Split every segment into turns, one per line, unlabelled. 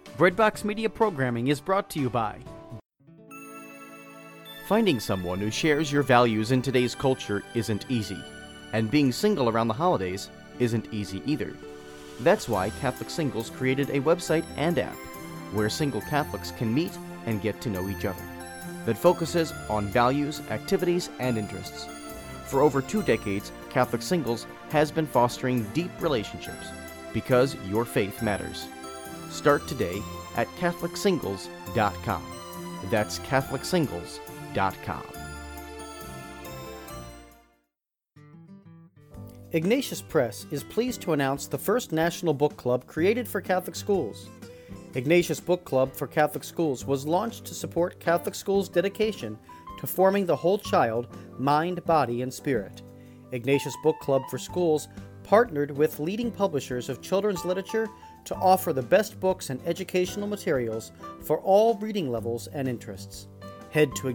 Breadbox Media programming is brought to you by finding someone who shares your values in today's culture isn't easy, and being single around the holidays isn't easy either. That's why Catholic Singles created a website and app where single Catholics can meet and get to know each other that focuses on values, activities, and interests. For over 2 decades, Catholic Singles has been fostering deep relationships because your faith matters. Start today at CatholicSingles.com. That's CatholicSingles.com. Ignatius Press is pleased to announce the first national book club created for Catholic schools. Ignatius Book Club for Catholic Schools was launched to support Catholic schools' dedication to forming the whole child, mind, body, and spirit. Ignatius Book Club for Schools partnered with leading publishers of children's literature to offer the best books and educational materials for all reading levels and interests. Head to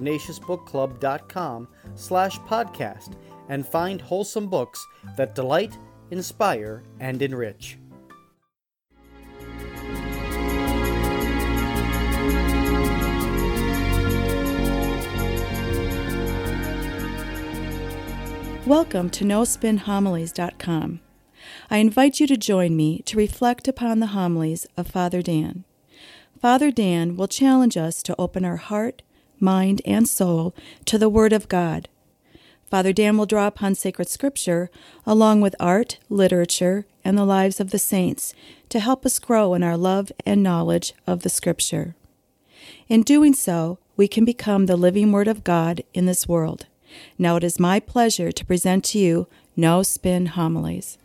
IgnatiusBookClub.com/podcast and find wholesome books that delight, inspire, and enrich.
Welcome to NoSpinHomilies.com. I invite you to join me to reflect upon the homilies of Father Dan. Father Dan will challenge us to open our heart, mind, and soul to the Word of God. Father Dan will draw upon sacred scripture along with art, literature, and the lives of the saints to help us grow in our love and knowledge of the scripture. In doing so, we can become the living Word of God in this world. Now it is my pleasure to present to you No Spin Homilies.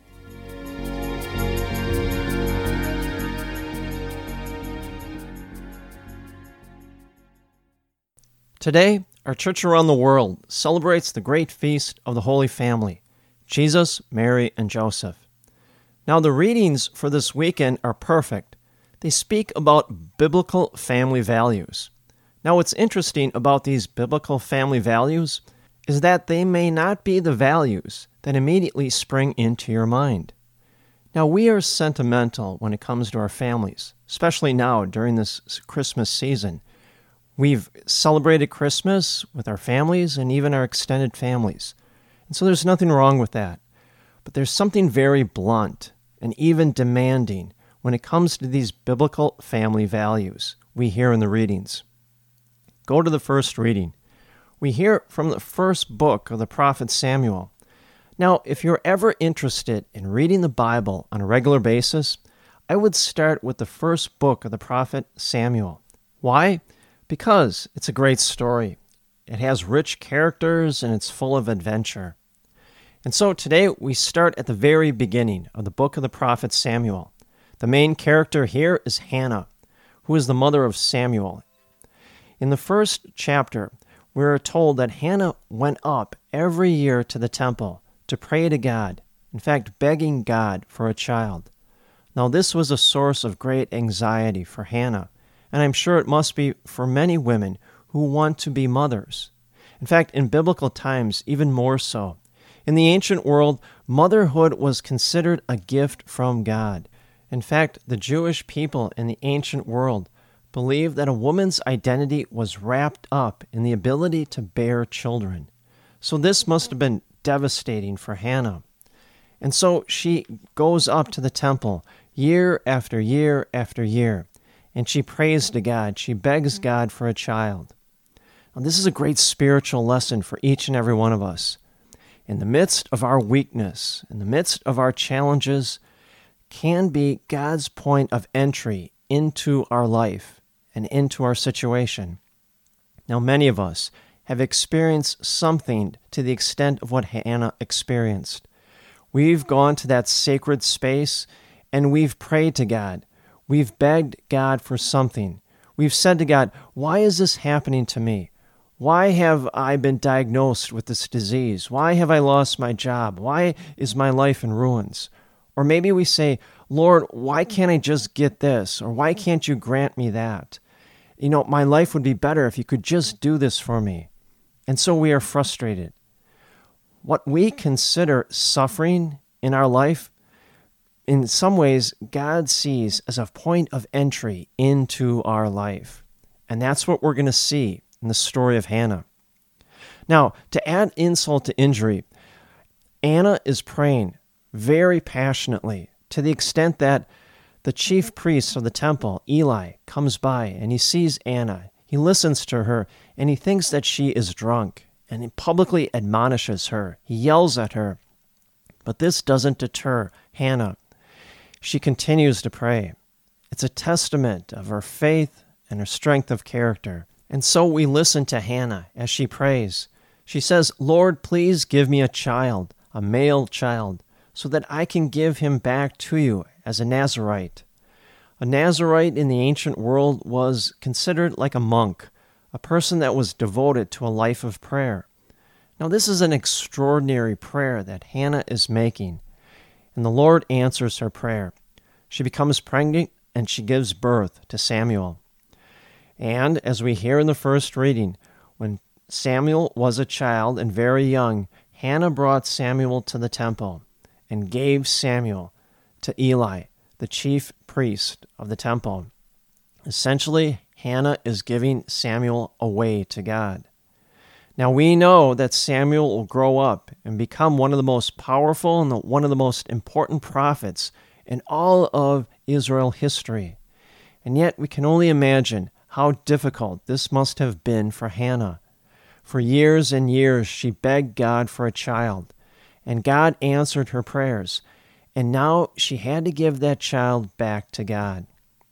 Today, our church around the world celebrates the great feast of the Holy Family, Jesus, Mary, and Joseph. Now, the readings for this weekend are perfect. They speak about biblical family values. Now, what's interesting about these biblical family values is that they may not be the values that immediately spring into your mind. Now, we are sentimental when it comes to our families, especially now during this Christmas season. We've celebrated Christmas with our families and even our extended families. And so there's nothing wrong with that. But there's something very blunt and even demanding when it comes to these biblical family values we hear in the readings. Go to the first reading. We hear from the first book of the prophet Samuel. Now, if you're ever interested in reading the Bible on a regular basis, I would start with the first book of the prophet Samuel. Why? Because it's a great story. It has rich characters and it's full of adventure. And so today we start at the very beginning of the book of the prophet Samuel. The main character here is Hannah, who is the mother of Samuel. In the first chapter, we are told that Hannah went up every year to the temple to pray to God, in fact, begging God for a child. Now, this was a source of great anxiety for Hannah, and I'm sure it must be for many women who want to be mothers. In fact, in biblical times, even more so. In the ancient world, motherhood was considered a gift from God. In fact, the Jewish people in the ancient world believed that a woman's identity was wrapped up in the ability to bear children. So this must have been devastating for Hannah. And so she goes up to the temple year after year after year, and she prays to God. She begs God for a child. Now, this is a great spiritual lesson for each and every one of us. In the midst of our weakness, in the midst of our challenges, can be God's point of entry into our life and into our situation. Now, many of us have experienced something to the extent of what Hannah experienced. We've gone to that sacred space and we've prayed to God. We've begged God for something. We've said to God, why is this happening to me? Why have I been diagnosed with this disease? Why have I lost my job? Why is my life in ruins? Or maybe we say, Lord, why can't I just get this? Or why can't you grant me that? You know, my life would be better if you could just do this for me. And so we are frustrated. What we consider suffering in our life in some ways, God sees as a point of entry into our life. And that's what we're going to see in the story of Hannah. Now, to add insult to injury, Anna is praying very passionately to the extent that the chief priest of the temple, Eli, comes by and he sees Anna. He listens to her and he thinks that she is drunk and he publicly admonishes her. He yells at her. But this doesn't deter Hannah. She continues to pray. It's a testament of her faith and her strength of character. And so we listen to Hannah as she prays. She says, "Lord, please give me a child, a male child, so that I can give him back to you as a Nazirite." A Nazirite in the ancient world was considered like a monk, a person that was devoted to a life of prayer. Now, this is an extraordinary prayer that Hannah is making, and the Lord answers her prayer. She becomes pregnant, and she gives birth to Samuel. And as we hear in the first reading, when Samuel was a child and very young, Hannah brought Samuel to the temple and gave Samuel to Eli, the chief priest of the temple. Essentially, Hannah is giving Samuel away to God. Now, we know that Samuel will grow up and become one of the most powerful and one of the most important prophets in all of Israel history. And yet, we can only imagine how difficult this must have been for Hannah. For years and years, she begged God for a child, and God answered her prayers, and now she had to give that child back to God.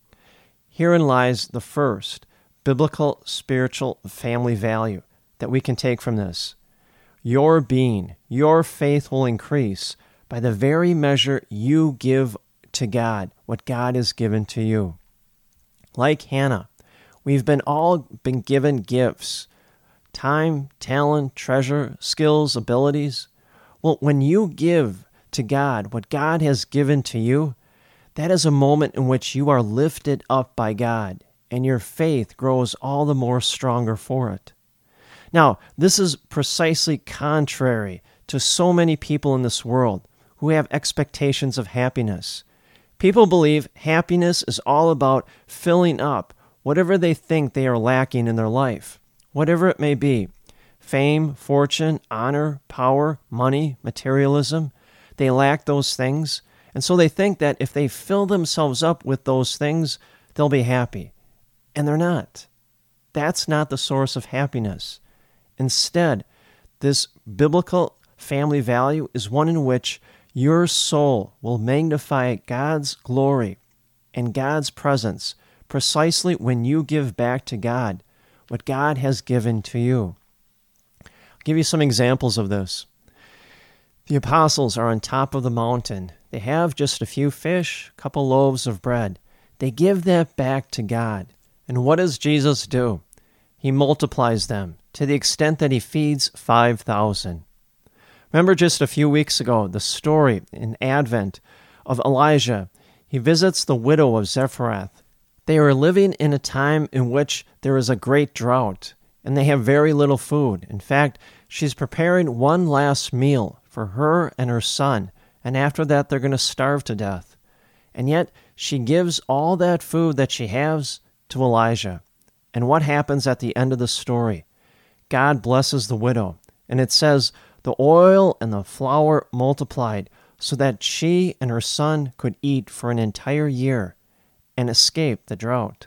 Herein lies the first biblical spiritual family value that we can take from this. Your being, your faith will increase by the very measure you give to God what God has given to you. Like Hannah, we've all been given gifts, time, talent, treasure, skills, abilities. Well, when you give to God what God has given to you, that is a moment in which you are lifted up by God, and your faith grows all the more stronger for it. Now, this is precisely contrary to so many people in this world who have expectations of happiness. People believe happiness is all about filling up whatever they think they are lacking in their life, whatever it may be. Fame, fortune, honor, power, money, materialism. They lack those things, and so they think that if they fill themselves up with those things, they'll be happy. And they're not. That's not the source of happiness. Instead, this biblical family value is one in which your soul will magnify God's glory and God's presence precisely when you give back to God what God has given to you. I'll give you some examples of this. The apostles are on top of the mountain. They have just a few fish, a couple loaves of bread. They give that back to God. And what does Jesus do? He multiplies them to the extent that he feeds 5,000. Remember just a few weeks ago, the story in Advent of Elijah. He visits the widow of Zarephath. They are living in a time in which there is a great drought, and they have very little food. In fact, she's preparing one last meal for her and her son, and after that they're going to starve to death. And yet she gives all that food that she has to Elijah. And what happens at the end of the story? God blesses the widow, and it says, the oil and the flour multiplied so that she and her son could eat for an entire year and escape the drought.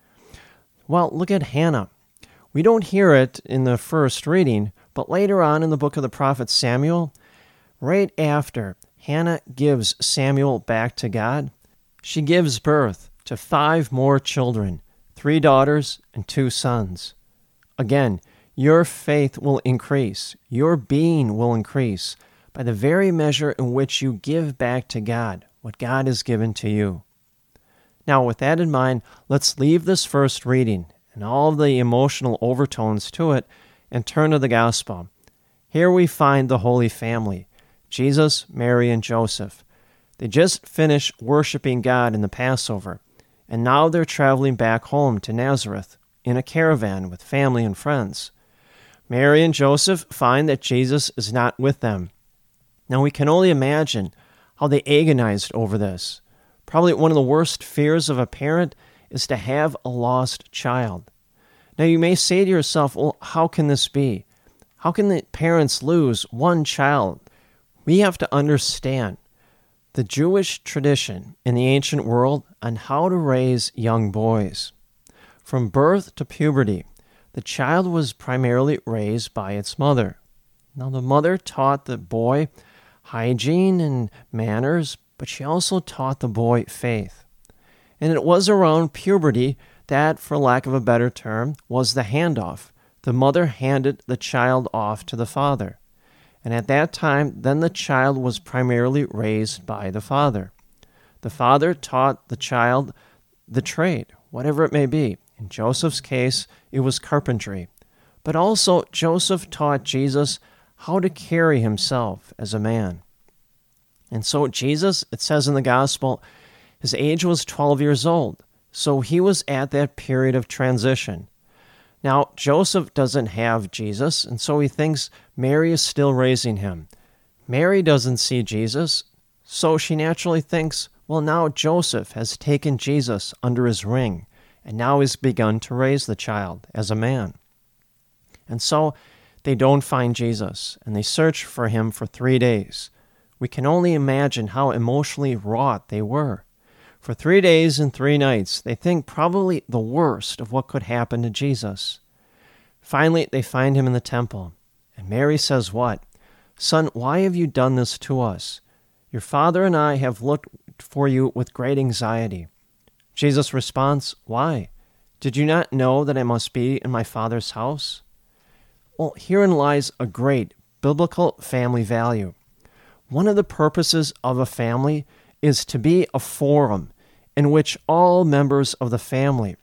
Well, look at Hannah. We don't hear it in the first reading, but later on in the book of the prophet Samuel, right after Hannah gives Samuel back to God, she gives birth to 5 more children, 3 daughters and 2 sons. Again, your faith will increase, your being will increase by the very measure in which you give back to God what God has given to you. Now, with that in mind, let's leave this first reading and all of the emotional overtones to it and turn to the gospel. Here we find the Holy Family, Jesus, Mary, and Joseph. They just finished worshiping God in the Passover, and now they're traveling back home to Nazareth in a caravan with family and friends. Mary and Joseph find that Jesus is not with them. Now we can only imagine how they agonized over this. Probably one of the worst fears of a parent is to have a lost child. Now you may say to yourself, well, how can this be? How can the parents lose one child? We have to understand the Jewish tradition in the ancient world on how to raise young boys. From birth to puberty, the child was primarily raised by its mother. Now the mother taught the boy hygiene and manners, but she also taught the boy faith. And it was around puberty that, for lack of a better term, was the handoff. The mother handed the child off to the father. And at that time, then the child was primarily raised by the father. The father taught the child the trade, whatever it may be. In Joseph's case, it was carpentry. But also, Joseph taught Jesus how to carry himself as a man. And so Jesus, it says in the gospel, his age was 12 years old. So he was at that period of transition. Now, Joseph doesn't have Jesus, and so he thinks Mary is still raising him. Mary doesn't see Jesus, so she naturally thinks, well, now Joseph has taken Jesus under his wing, and now he's begun to raise the child as a man. And so they don't find Jesus, and they search for him for 3 days. We can only imagine how emotionally wrought they were. For 3 days and 3 nights, they think probably the worst of what could happen to Jesus. Finally, they find him in the temple. And Mary says what? Son, why have you done this to us? Your father and I have looked for you with great anxiety. Jesus responds, why? Did you not know that I must be in my Father's house? Well, herein lies a great biblical family value. One of the purposes of a family is to be a forum in which all members of the family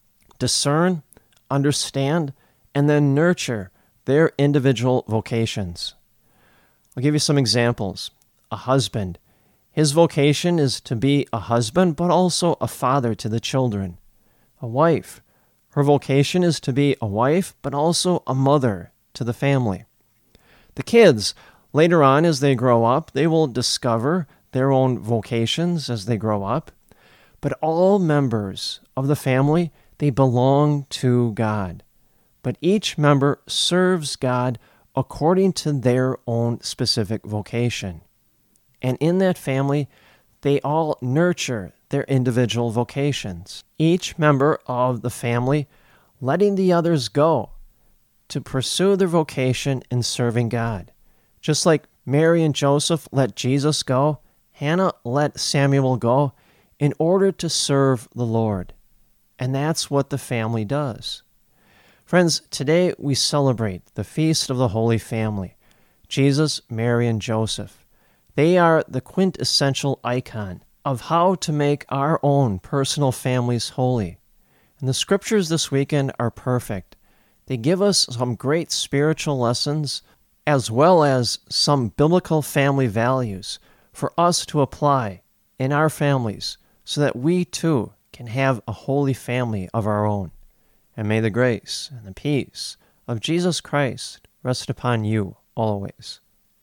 discern, understand, and then nurture their individual vocations. I'll give you some examples. A husband. His vocation is to be a husband, but also a father to the children. A wife. Her vocation is to be a wife, but also a mother to the family. The kids, later on as they grow up, they will discover their own vocations as they grow up. But all members of the family, they belong to God. But each member serves God according to their own specific vocation. And in that family, they all nurture their individual vocations. Each member of the family letting the others go to pursue their vocation in serving God. Just like Mary and Joseph let Jesus go, Hannah let Samuel go in order to serve the Lord. And that's what the family does. Friends, today we celebrate the Feast of the Holy Family, Jesus, Mary, and Joseph. They are the quintessential icon of how to make our own personal families holy. And the scriptures this weekend are perfect. They give us some great spiritual lessons as well as some biblical family values for us to apply in our families so that we too can have a holy family of our own. And may the grace and the peace of Jesus Christ rest upon you always.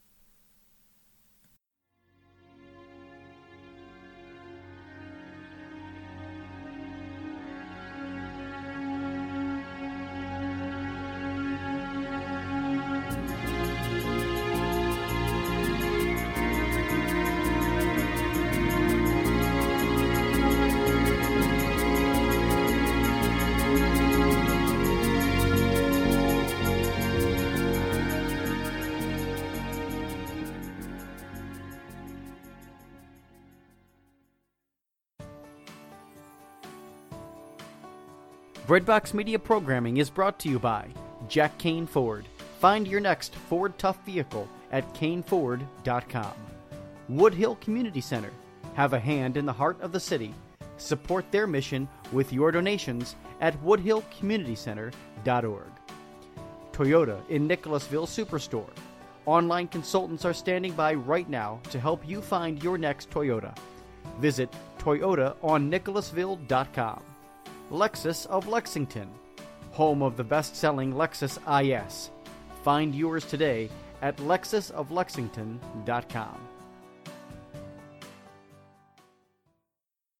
Breadbox Media programming is brought to you by Jack Kane Ford. Find your next Ford Tough vehicle at caneford.com. Woodhill Community Center. Have a hand in the heart of the city. Support their mission with your donations at woodhillcommunitycenter.org. Toyota in Nicholasville Superstore. Online consultants are standing by right now to help you find your next Toyota. Visit toyotaonnicholasville.com. Lexus of Lexington, home of the best-selling Lexus IS. Find yours today at lexusoflexington.com.